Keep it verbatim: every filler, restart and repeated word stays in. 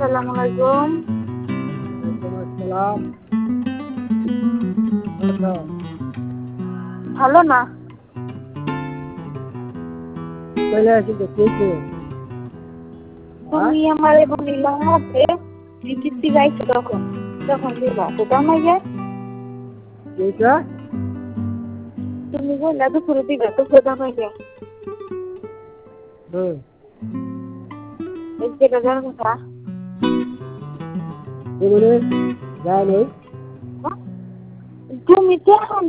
আসসালামু আলাইকুম। ওয়ালাইকুম আসসালাম। ভালো আছো? ভালো না? চলে আসি তো, কে কে? তুমি আমারে বলিলা যে টিকিট গাইছো তখন তখন দিবা তো দামাই যায়। এইটা তুমি বললা দুপুরে দিবা তো দামাই যায়। হুম এই যেটা জানো কথা এগুলো যায় নেই। তুমি তো এখন